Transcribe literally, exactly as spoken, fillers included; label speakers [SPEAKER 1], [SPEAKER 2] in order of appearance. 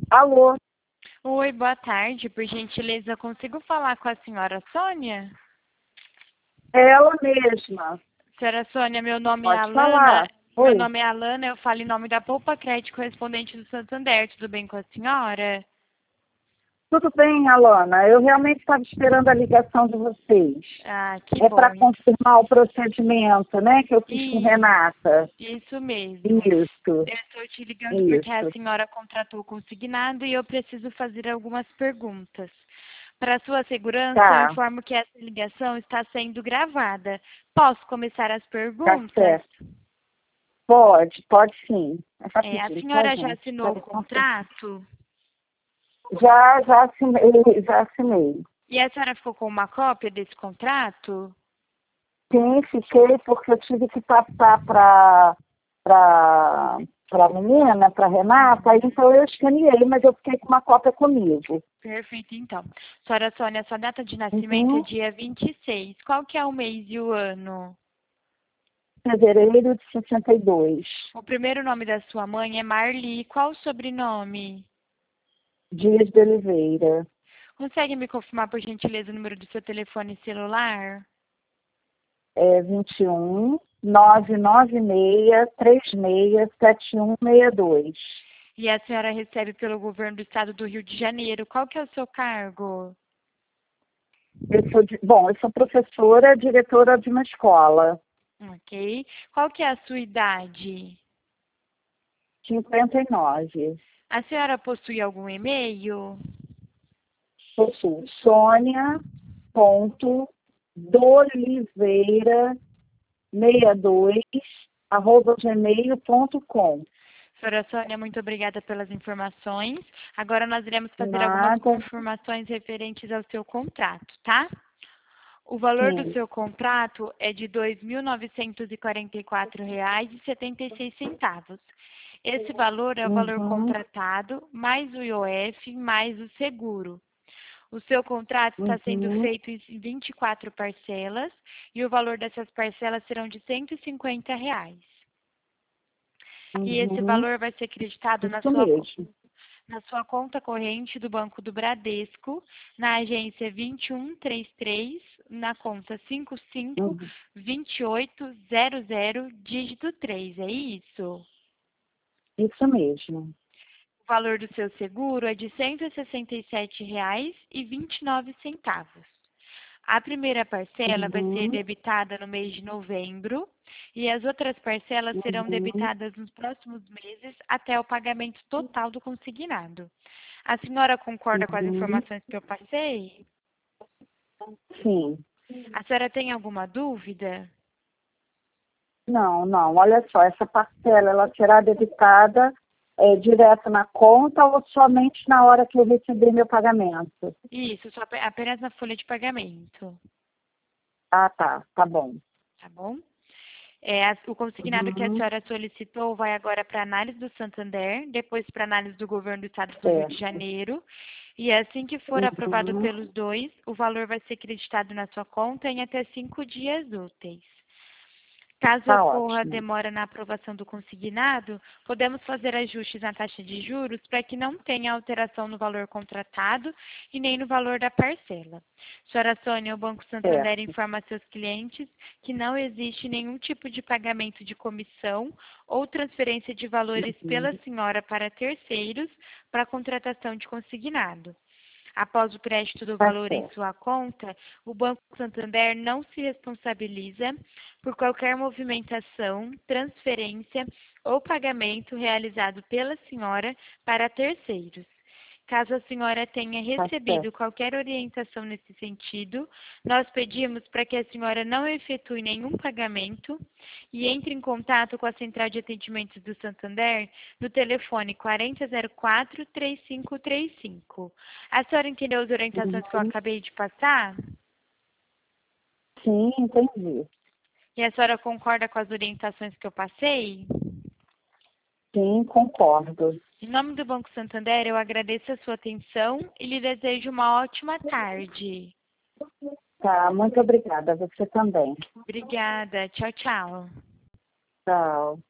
[SPEAKER 1] Alô?
[SPEAKER 2] Oi, boa tarde. Por gentileza, consigo falar com a senhora Sônia?
[SPEAKER 1] É ela mesma.
[SPEAKER 2] Senhora Sônia, meu nome é
[SPEAKER 1] Pode
[SPEAKER 2] Alana.
[SPEAKER 1] falar.
[SPEAKER 2] Meu
[SPEAKER 1] Oi.
[SPEAKER 2] nome é Alana, eu falo em nome da Poupa Crédito correspondente do Santander. Tudo bem com a senhora?
[SPEAKER 1] Tudo bem, Alana? Eu realmente estava esperando a ligação de vocês.
[SPEAKER 2] Ah, que
[SPEAKER 1] É
[SPEAKER 2] bom.
[SPEAKER 1] para confirmar o procedimento, né? Que eu fiz com
[SPEAKER 2] Isso,
[SPEAKER 1] Renata.
[SPEAKER 2] isso mesmo.
[SPEAKER 1] Isso,
[SPEAKER 2] Eu estou te ligando porque a
[SPEAKER 1] isso.
[SPEAKER 2] senhora contratou o consignado e eu preciso fazer algumas perguntas. Para sua segurança, eu
[SPEAKER 1] Tá,
[SPEAKER 2] informo que essa ligação está sendo gravada. Posso começar as
[SPEAKER 1] tá
[SPEAKER 2] perguntas?
[SPEAKER 1] certo. Pode, pode sim. É
[SPEAKER 2] É, a
[SPEAKER 1] rapidinho, tá,
[SPEAKER 2] senhora já
[SPEAKER 1] gente?
[SPEAKER 2] assinou o
[SPEAKER 1] Espera só um pouquinho.
[SPEAKER 2] contrato?
[SPEAKER 1] Já, já assinei, já assinei.
[SPEAKER 2] E a senhora ficou com uma cópia desse contrato?
[SPEAKER 1] Sim, fiquei porque eu tive que passar para para a menina, para Renata,
[SPEAKER 2] Uhum.
[SPEAKER 1] então eu escaneei, mas eu fiquei com uma cópia comigo.
[SPEAKER 2] Perfeito, então. Senhora Sônia, sua data de nascimento é
[SPEAKER 1] Uhum.
[SPEAKER 2] dia vinte e seis. Qual que é o mês e o ano?
[SPEAKER 1] Fevereiro de sessenta e dois.
[SPEAKER 2] O primeiro nome da sua mãe é Marli. Qual o sobrenome?
[SPEAKER 1] Dias de Oliveira.
[SPEAKER 2] Consegue me confirmar, por gentileza, o número do seu telefone celular?
[SPEAKER 1] É vinte e um, nove nove seis, três seis, sete um seis dois.
[SPEAKER 2] E a senhora recebe pelo governo do estado do Rio de Janeiro. Qual que é o seu cargo?
[SPEAKER 1] Eu sou, de- bom, eu sou professora, diretora de uma escola.
[SPEAKER 2] Ok. Qual que é a sua idade?
[SPEAKER 1] cinquenta e nove.
[SPEAKER 2] A senhora possui algum e-mail?
[SPEAKER 1] Possuo Sônia ponto doliveira sessenta e dois arroba gmail ponto com.
[SPEAKER 2] Senhora Sônia, muito obrigada pelas informações. Agora nós iremos fazer algumas
[SPEAKER 1] Nada,
[SPEAKER 2] confirmações referentes ao seu contrato, tá? O valor do
[SPEAKER 1] sim.
[SPEAKER 2] seu contrato é de dois mil novecentos e quarenta e quatro reais e setenta e seis centavos. Esse valor é o valor
[SPEAKER 1] Uhum,
[SPEAKER 2] contratado, mais o I O F, mais o seguro. O seu contrato está sendo
[SPEAKER 1] uhum,
[SPEAKER 2] feito em vinte e quatro parcelas e o valor dessas parcelas serão de cento e cinquenta reais. E esse
[SPEAKER 1] uhum.
[SPEAKER 2] valor vai ser acreditado na
[SPEAKER 1] Isso
[SPEAKER 2] sua,
[SPEAKER 1] mesmo.
[SPEAKER 2] na sua conta corrente do Banco do Bradesco, na agência dois um três três, na conta cinco cinco
[SPEAKER 1] Uhum.
[SPEAKER 2] dois oito zero zero, dígito três, é isso?
[SPEAKER 1] Isso mesmo.
[SPEAKER 2] O valor do seu seguro é de cento e sessenta e sete reais e vinte e nove centavos. A primeira parcela vai ser
[SPEAKER 1] Uhum,
[SPEAKER 2] debitada no mês de novembro e as outras parcelas serão
[SPEAKER 1] uhum.
[SPEAKER 2] debitadas nos próximos meses até o pagamento total do consignado. A senhora concorda com as
[SPEAKER 1] Uhum.
[SPEAKER 2] informações que eu passei?
[SPEAKER 1] Sim.
[SPEAKER 2] A senhora tem alguma dúvida?
[SPEAKER 1] Não, não. Olha só, essa parcela ela será debitada é, direto na conta ou somente na hora que eu receber meu pagamento?
[SPEAKER 2] Isso, só ape- apenas na folha de pagamento,
[SPEAKER 1] Ah, tá. Tá bom.
[SPEAKER 2] tá bom? É, a- o consignado que a
[SPEAKER 1] Uhum.
[SPEAKER 2] senhora solicitou vai agora para análise do Santander, depois para análise do governo do estado do Rio de
[SPEAKER 1] Certo.
[SPEAKER 2] Janeiro. E assim que for aprovado
[SPEAKER 1] Uhum.
[SPEAKER 2] pelos dois, o valor vai ser creditado na sua conta em até cinco dias úteis. Caso
[SPEAKER 1] Tá
[SPEAKER 2] ocorra
[SPEAKER 1] ótimo.
[SPEAKER 2] demora na aprovação do consignado, podemos fazer ajustes na taxa de juros para que não tenha alteração no valor contratado e nem no valor da parcela. Senhora Sônia, o Banco Santander
[SPEAKER 1] Certo.
[SPEAKER 2] informa a seus clientes que não existe nenhum tipo de pagamento de comissão ou transferência de valores
[SPEAKER 1] Uhum.
[SPEAKER 2] pela senhora para terceiros para a contratação de consignado. Após o crédito do
[SPEAKER 1] Tá
[SPEAKER 2] valor em
[SPEAKER 1] certo.
[SPEAKER 2] sua conta, o Banco Santander não se responsabiliza por qualquer movimentação, transferência ou pagamento realizado pela senhora para terceiros. Caso a senhora tenha
[SPEAKER 1] Tá
[SPEAKER 2] recebido
[SPEAKER 1] certo.
[SPEAKER 2] qualquer orientação nesse sentido, nós pedimos para que a senhora não efetue nenhum pagamento e entre em contato com a Central de Atendimentos do Santander no telefone quatro zero zero quatro, três cinco três cinco. A senhora entendeu as orientações que eu
[SPEAKER 1] Uhum.
[SPEAKER 2] acabei de passar?
[SPEAKER 1] Sim, entendi.
[SPEAKER 2] E a senhora concorda com as orientações que eu passei?
[SPEAKER 1] Sim, concordo.
[SPEAKER 2] Em nome do Banco Santander, eu agradeço a sua atenção e lhe desejo uma ótima tarde.
[SPEAKER 1] Tá, muito obrigada. Você também.
[SPEAKER 2] Obrigada. Tchau, tchau.
[SPEAKER 1] Tchau.